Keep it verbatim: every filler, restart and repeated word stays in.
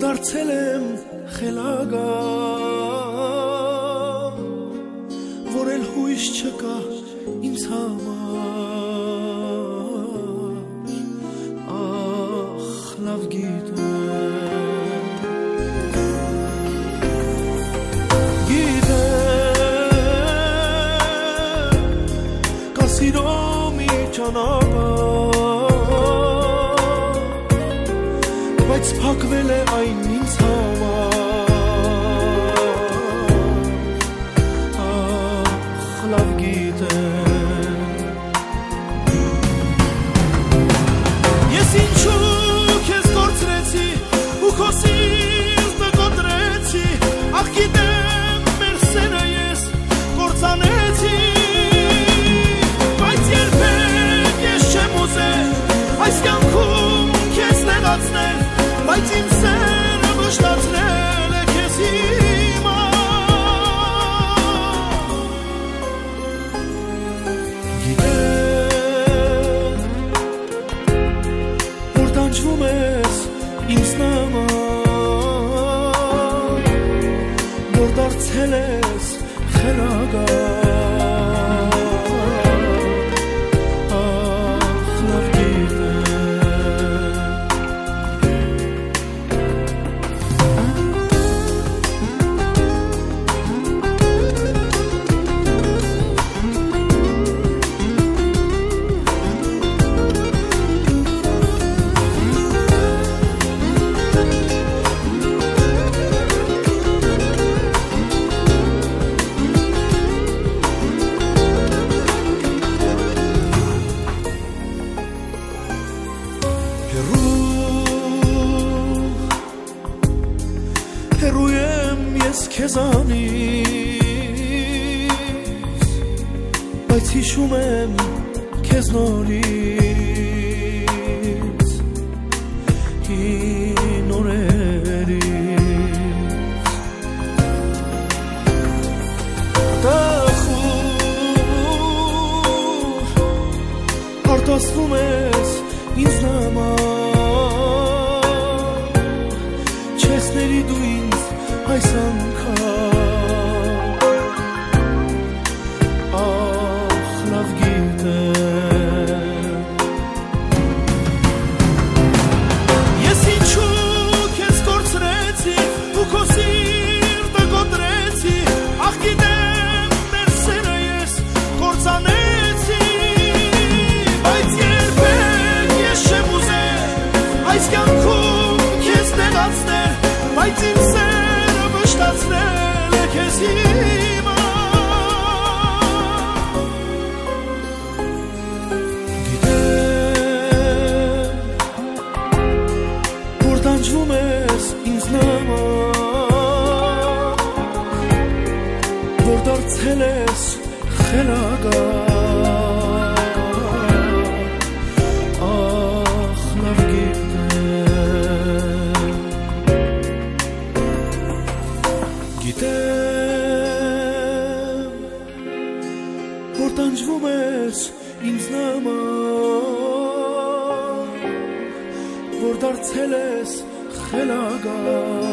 դարձել եմ խելագար, որ էլ հույս չկա ինձ համար, ախ լավ գիտեմ, գիտեմ կա սիրո մի ճանապարհ, բայց փակվել է այն ինձ համար, ախ լավ գիտեմ, ես ինչու քեզ կորցրեցի ու քո սիրտը կոտրեցի, ախ գիտեմ մեր սերը ես կործանեցի, բայց երբեք ես չեմ ուզել այս կյանքում քեզ նեղացնել, բայց իմ սերը վշտացրել է քեզ հիմա, գիտեմ որ տանջվում ես ինձ նման, որ դարձել ես խելագար, հեռու եմ ես քեզանից, բայց հիշում եմ քեզ նորից, հին օրերից, տխուր արտասվում ես ինձ նման, չես ների դու ինձ այս անգամ, ախ լավ գիտեմ, ես ինչու քեզ կորցրեցի ու քո սիրտը կոտրեցի, ախ գիտեմ մեր սերը ես կործանեցի, բայց երբեք ես չեմ ուզել այս կյանքում քեզ նեղացնել, բայց իմ սերը վշտացրել է քեզ հիմա, գիտեմ որ տանջվում ես ինձ նման, որ դարձել ես խելագար, ախ լավ գիտեմ, գիտեմ որ տանջվում ես ինձ նման, որ դարձել ես խելագար,